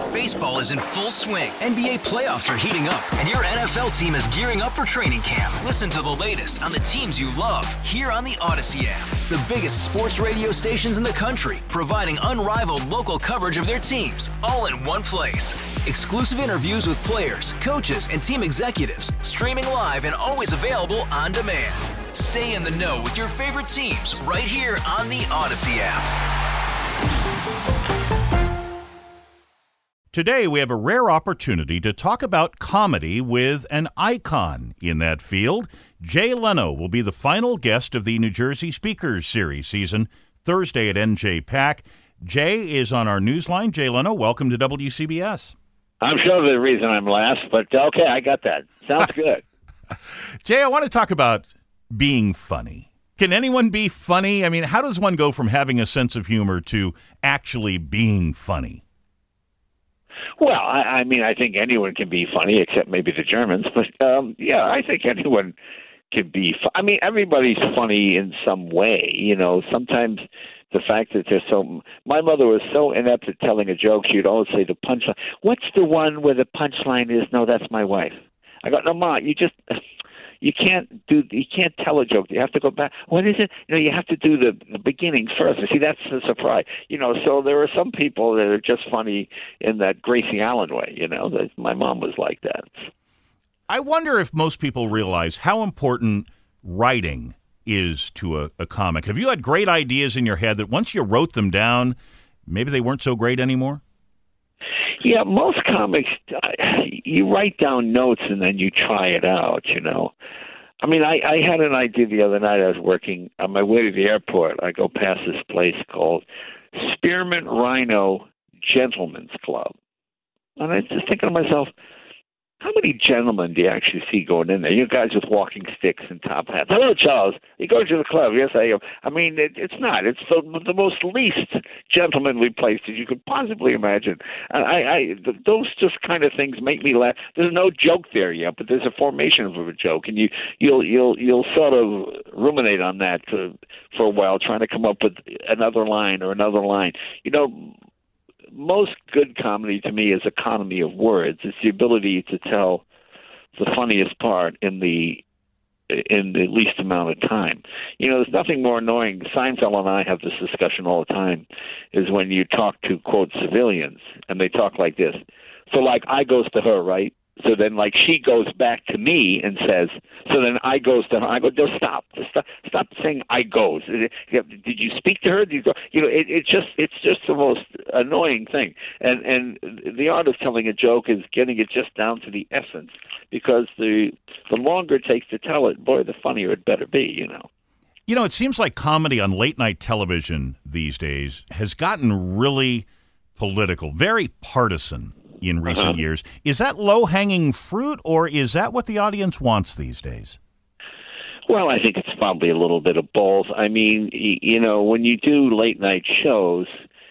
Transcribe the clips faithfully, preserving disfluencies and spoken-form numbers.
Baseball is in full swing. N B A playoffs are heating up, and your N F L team is gearing up for training camp. Listen to the latest on the teams you love here on the Odyssey app. The biggest sports radio stations in the country, providing unrivaled local coverage of their teams, all in one place. Exclusive interviews with players, coaches, and team executives, streaming live and always available on demand. Stay in the know with your favorite teams right here on the Odyssey app. Today, we have a rare opportunity to talk about comedy with an icon in that field. Jay Leno will be the final guest of the New Jersey Speakers Series season, Thursday at N J PAC. Jay is on our newsline. Jay Leno, welcome to W C B S. I'm sure the reason I'm last, but okay, I got that. Sounds good. Jay, I want to talk about being funny. Can anyone be funny? I mean, how does one go from having a sense of humor to actually being funny? Well, I, I mean, I think anyone can be funny, except maybe the Germans. But, um, yeah, I think anyone can be fu- I mean, everybody's funny in some way. You know, sometimes the fact that they're so – my mother was so inept at telling a joke, she'd always say the punchline. What's the one where the punchline is, no, that's my wife? I go, no, Ma, you just – You can't do. You can't tell a joke. You have to go back. What is it? You know, you have to do the, the beginning first. See, that's the surprise. You know, so there are some people that are just funny in that Gracie Allen way. You know, that my mom was like that. I wonder if most people realize how important writing is to a, a comic. Have you had great ideas in your head that once you wrote them down, maybe they weren't so great anymore? Yeah, most comics, you write down notes and then you try it out, you know. I mean, I, I had an idea the other night. I was working on my way to the airport. I go past this place called Spearmint Rhino Gentlemen's Club. And I was just thinking to myself, how many gentlemen do you actually see going in there? You guys with walking sticks and top hats. Hello, Charles. You go to the club. Yes, I am. I mean, it, it's not. It's the, the most least gentlemanly place that you could possibly imagine. And I, I, th- those just kind of things make me laugh. There's no joke there yet, but there's a formation of a joke, and you, you'll, you'll, you'll sort of ruminate on that for, for a while, trying to come up with another line or another line. You know, most good comedy to me is economy of words. It's the ability to tell the funniest part in the in the least amount of time. You know, there's nothing more annoying. Seinfeld and I have this discussion all the time, is when you talk to, quote, civilians, and they talk like this. So, like, I goes to her, right? So then, like, she goes back to me and says, so then I goes to her. I go, no, stop. Stop, stop saying I goes. Did you speak to her? Did you go? You know, it, it just, it's just the most annoying thing. And and the art of telling a joke is getting it just down to the essence, because the the longer it takes to tell it, boy, the funnier it better be, you know. You know, it seems like comedy on late-night television these days has gotten really political, very partisan in recent uh-huh. years. Is that low-hanging fruit, or is that what the audience wants these days? Well, I think it's probably a little bit of both. I mean, you know, when you do late-night shows,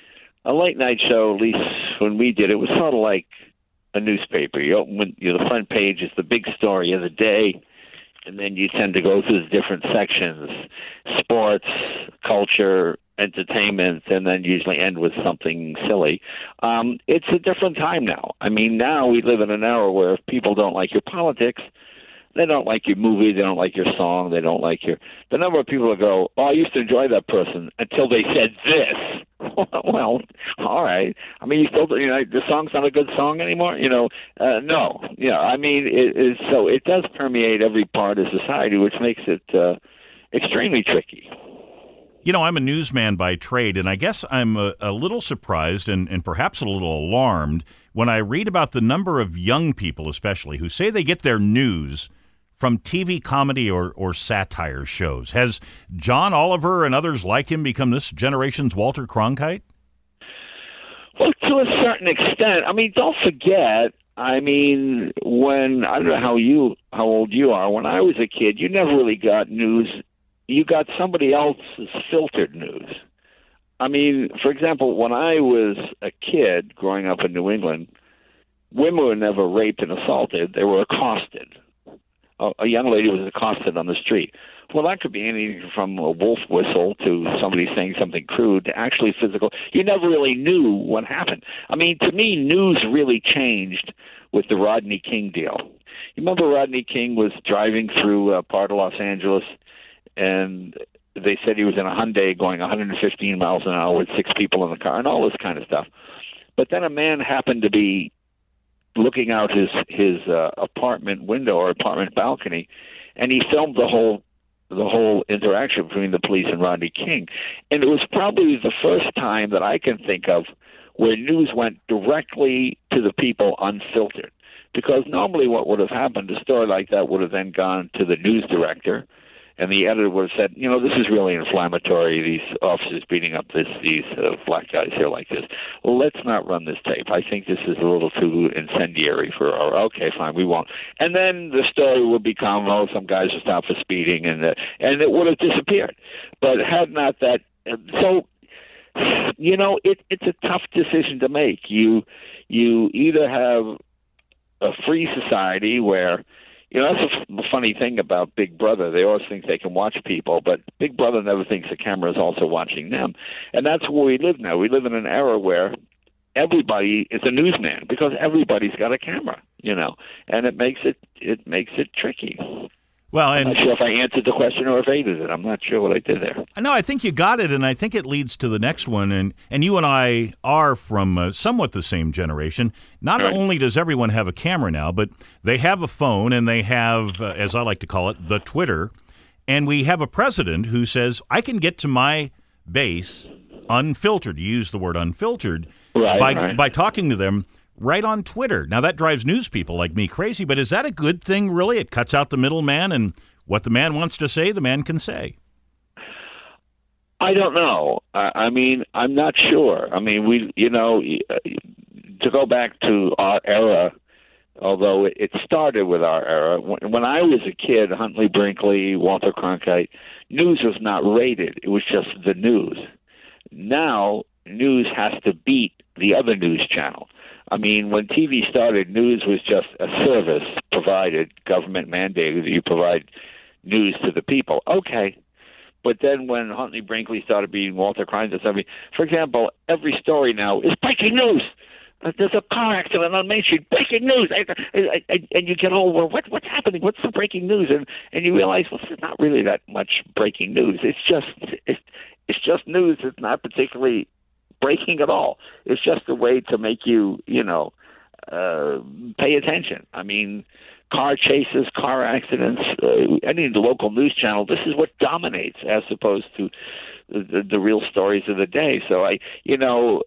a late-night show, at least when we did it, was sort of like a newspaper. You open, you know, the front page is the big story of the day, and then you tend to go through the different sections: sports, culture, entertainment, and then usually end with something silly. Um, it's a different time now. I mean, now we live in an era where if people don't like your politics, they don't like your movie, they don't like your song, they don't like your... The number of people that go, oh, I used to enjoy that person until they said this. Well, all right. I mean, you still, you know, the song's not a good song anymore? You know, uh, no. Yeah, I mean, it is, so it does permeate every part of society, which makes it uh, extremely tricky. You know, I'm a newsman by trade, and I guess I'm a, a little surprised and, and perhaps a little alarmed when I read about the number of young people, especially, who say they get their news from T V comedy or, or satire shows. Has John Oliver and others like him become this generation's Walter Cronkite? Well, to a certain extent. I mean, don't forget, I mean, when, I don't know how you, how old you are, when I was a kid, you never really got news. You got somebody else's filtered news. I mean, for example, when I was a kid growing up in New England, women were never raped and assaulted. They were accosted. a, a young lady was accosted on the street. Well, that could be anything from a wolf whistle to somebody saying something crude to actually physical. You never really knew what happened. I mean, to me, news really changed with the Rodney King deal. You remember Rodney King was driving through a part of Los Angeles, and they said he was in a Hyundai going one hundred fifteen miles an hour with six people in the car and all this kind of stuff. But then a man happened to be looking out his his uh, apartment window or apartment balcony, and he filmed the whole the whole interaction between the police and Rodney King. And it was probably the first time that I can think of where news went directly to the people unfiltered. Because normally what would have happened, a story like that would have then gone to the news director, and the editor would have said, you know, this is really inflammatory, these officers beating up this, these uh, black guys here like this. Well, let's not run this tape. I think this is a little too incendiary for our, okay, fine, we won't. And then the story would become, oh, some guys are stopped for speeding, and uh, and it would have disappeared. But had not that, so, you know, it, it's a tough decision to make. You, you either have a free society where, you know, that's a f- funny thing about Big Brother. They always think they can watch people, but Big Brother never thinks the camera is also watching them. And that's where we live now. We live in an era where everybody is a newsman because everybody's got a camera, you know, and it makes it it makes it tricky. Well, and I'm not sure if I answered the question or evaded it. I'm not sure what I did there. No, I think you got it, and I think it leads to the next one. And, and you and I are from uh, somewhat the same generation. Not right. only does everyone have a camera now, but they have a phone, and they have, uh, as I like to call it, the Twitter. And we have a president who says, I can get to my base unfiltered. You use the word unfiltered right, by right. by talking to them right on Twitter. Now, that drives news people like me crazy, but is that a good thing, really? It cuts out the middleman, and what the man wants to say, the man can say. I don't know. I, I mean, I'm not sure. I mean, we, you know, to go back to our era, although it, it started with our era, when, when I was a kid, Huntley Brinkley, Walter Cronkite, news was not rated. It was just the news. Now, news has to beat the other news channel. I mean, when T V started, news was just a service provided, government mandated that you provide news to the people. Okay. But then when Huntley Brinkley started being Walter Cronkite, I mean, for example, every story now is breaking news. There's a car accident on Main Street. Breaking news. And you get, oh, well, what, what's happening? What's the breaking news? And and you realize, well, there's not really that much breaking news. It's just it's, it's just news. It's not particularly breaking at all. It's just a way to make you, you know, uh, pay attention. I mean, car chases, car accidents, uh, any local news channel, this is what dominates as opposed to the, the real stories of the day. So, I, you know,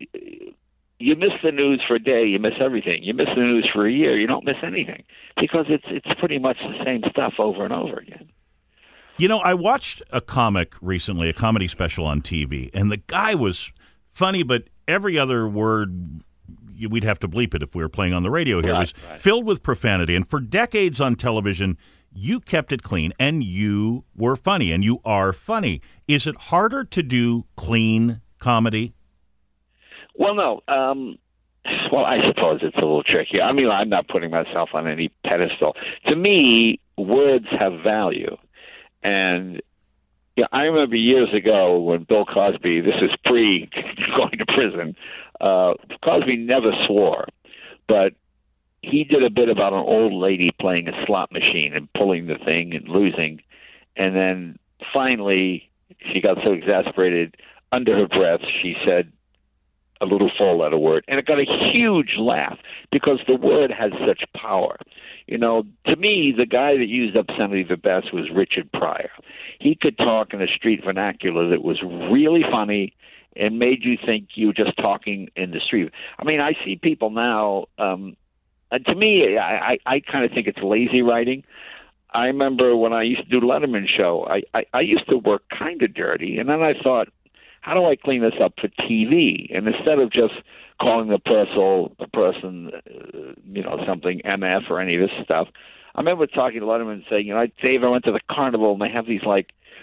you miss the news for a day, you miss everything. You miss the news for a year, you don't miss anything because it's it's pretty much the same stuff over and over again. You know, I watched a comic recently, a comedy special on T V, and the guy was funny, but every other word, we'd have to bleep it if we were playing on the radio here, right, was right. filled with profanity. And for decades on television, you kept it clean, and you were funny, and you are funny. Is it harder to do clean comedy? Well, no. Um, well, I suppose it's a little tricky. I mean, I'm not putting myself on any pedestal. To me, words have value. And yeah, I remember years ago when Bill Cosby, this is pre going to prison, uh, Cosby never swore, but he did a bit about an old lady playing a slot machine and pulling the thing and losing. And then finally, she got so exasperated, under her breath, she said a little four-letter word. And it got a huge laugh because the word has such power. You know, to me, the guy that used obscenity the best was Richard Pryor. He could talk in a street vernacular that was really funny and made you think you were just talking in the street. I mean, I see people now, um, and to me, I, I, I kind of think it's lazy writing. I remember when I used to do Letterman show, I, I, I used to work kind of dirty, and then I thought, how do I clean this up for T V? And instead of just calling the person, the person, uh, you know, something M F or any of this stuff, I remember talking to Letterman and saying, you know, Dave, I went to the carnival and they have these like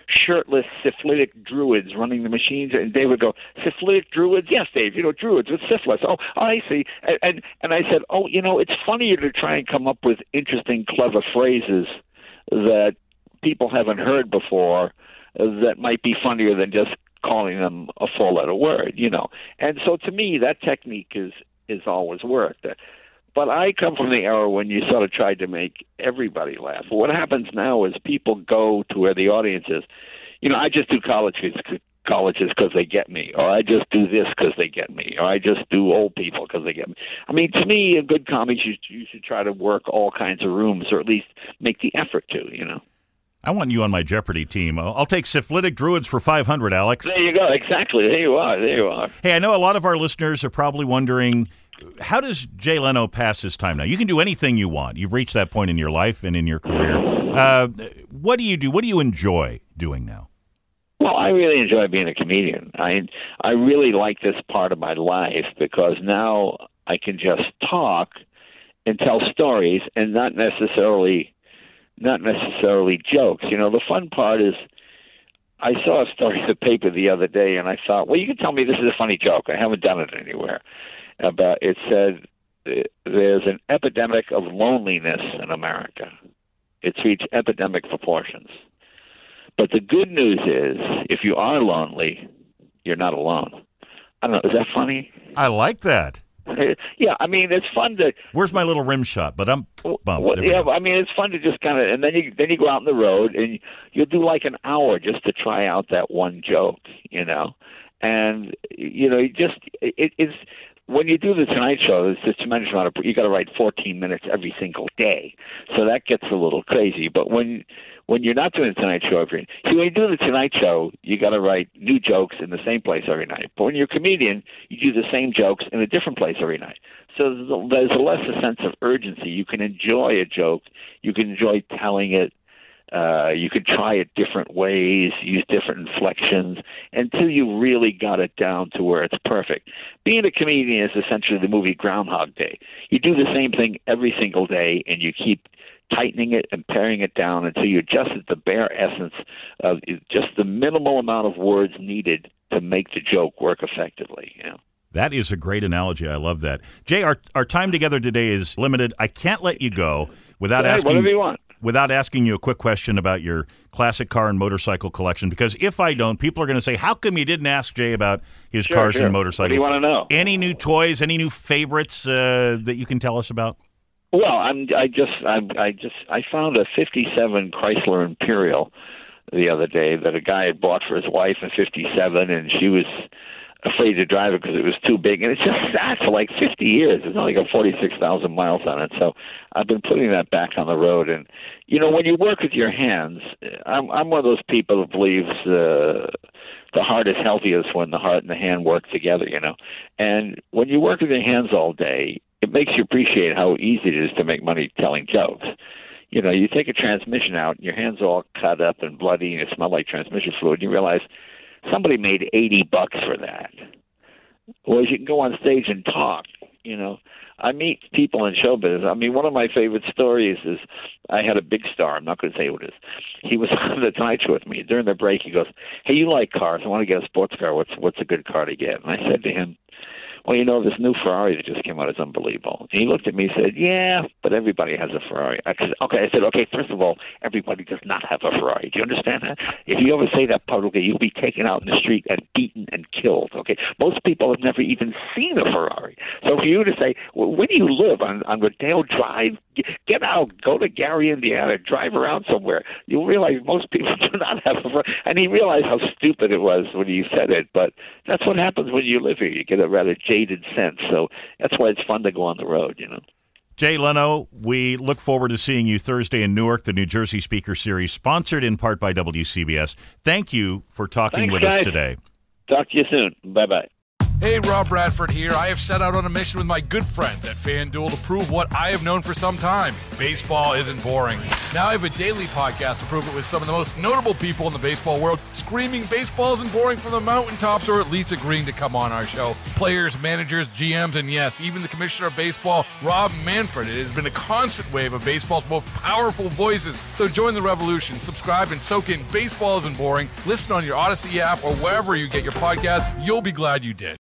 shirtless syphilitic druids running the machines, and Dave would go, syphilitic druids? Yes, Dave, you know, druids with syphilis. Oh, I see. And, and, and I said, oh, you know, it's funnier to try and come up with interesting, clever phrases that people haven't heard before that might be funnier than just calling them a four-letter word, you know. And so to me, that technique is, is always worked. But I come from the era when you sort of tried to make everybody laugh. What happens now is people go to where the audience is. You know, I just do colleges colleges because they get me, or I just do this because they get me, or I just do old people because they get me. I mean, to me, a good comedy, you, you should try to work all kinds of rooms, or at least make the effort to, you know. I want you on my Jeopardy team. I'll take syphilitic druids for five hundred, Alex. There you go. Exactly. There you are. There you are. Hey, I know a lot of our listeners are probably wondering, how does Jay Leno pass his time now? You can do anything you want. You've reached that point in your life and in your career. Uh, what do you do? What do you enjoy doing now? Well, I really enjoy being a comedian. I I really like this part of my life because now I can just talk and tell stories and not necessarily not necessarily jokes. You know, the fun part is I saw a story in the paper the other day, and I thought, well, you can tell me this is a funny joke. I haven't done it anywhere. About it said there's an epidemic of loneliness in America. It's reached epidemic proportions. But the good news is, if you are lonely, you're not alone. I don't know. Is that funny? I like that. Yeah, I mean, it's fun to. Where's my little rim shot? But I'm bumped. Well, yeah, I mean, it's fun to just kind of, and then you then you go out on the road and you'll do like an hour just to try out that one joke, you know, and you know, you just it, it's. When you do the Tonight Show, there's this tremendous amount of, you got to write fourteen minutes every single day, so that gets a little crazy. But when when you're not doing the Tonight Show every, see, when you do the Tonight Show, you got to write new jokes in the same place every night. But when you're a comedian, you do the same jokes in a different place every night. So there's a less a sense of urgency. You can enjoy a joke, you can enjoy telling it. Uh, you could try it different ways, use different inflections, until you really got it down to where it's perfect. Being a comedian is essentially the movie Groundhog Day. You do the same thing every single day, and you keep tightening it and paring it down until you're just at the bare essence of just the minimal amount of words needed to make the joke work effectively. You know? That is a great analogy. I love that. Jay, our, our time together today is limited. I can't let you go without hey, asking... Whatever you want. Without asking you a quick question about your classic car and motorcycle collection, because if I don't, people are going to say, how come you didn't ask Jay about his sure, cars sure. and motorcycles? What do you want to know? Any new toys, any new favorites uh, that you can tell us about? Well, I'm, I just, I, I just, I found a fifty-seven Chrysler Imperial the other day that a guy had bought for his wife in fifty-seven, and she was afraid to drive it because it was too big, and it's just sat for like fifty years. It's only got forty-six thousand miles on it, so I've been putting that back on the road. And you know, when you work with your hands, I'm I'm one of those people who believes uh, the heart is healthiest when the heart and the hand work together. You know, and when you work with your hands all day, it makes you appreciate how easy it is to make money telling jokes. You know, you take a transmission out, and your hands are all cut up and bloody, and it smells like transmission fluid. And you realize somebody made eighty bucks for that. Whereas you can go on stage and talk, you know. I meet people in showbiz. I mean, one of my favorite stories is I had a big star. I'm not going to say who it is. He was on the Tonight Show with me. During the break, he goes, hey, you like cars. I want to get a sports car. What's what's a good car to get? And I said to him, well, you know, this new Ferrari that just came out is unbelievable. And he looked at me and said, yeah, but everybody has a Ferrari. I said, okay. I said, okay, first of all, everybody does not have a Ferrari. Do you understand that? If you ever say that publicly, you'll be taken out in the street and beaten and killed, okay? Most people have never even seen a Ferrari. So for you to say, well, where do you live? On, on Rodeo Drive? Get out, go to Gary, Indiana, drive around somewhere. You'll realize most people do not have a Ferrari. And he realized how stupid it was when he said it, but that's what happens when you live here. You get a rather jaded sense. So that's why it's fun to go on the road, you know. Jay Leno, we look forward to seeing you Thursday in Newark, the New Jersey Speaker Series, sponsored in part by W C B S. Thank you for talking Thanks, with guys. us today. Talk to you soon. Bye-bye. Hey, Rob Bradford here. I have set out on a mission with my good friends at FanDuel to prove what I have known for some time. Baseball isn't boring. Now I have a daily podcast to prove it with some of the most notable people in the baseball world, screaming baseball isn't boring from the mountaintops, or at least agreeing to come on our show. Players, managers, G Ms, and yes, even the commissioner of baseball, Rob Manfred. It has been a constant wave of baseball's most powerful voices. So join the revolution. Subscribe and soak in Baseball Isn't Boring. Listen on your Odyssey app or wherever you get your podcasts. You'll be glad you did.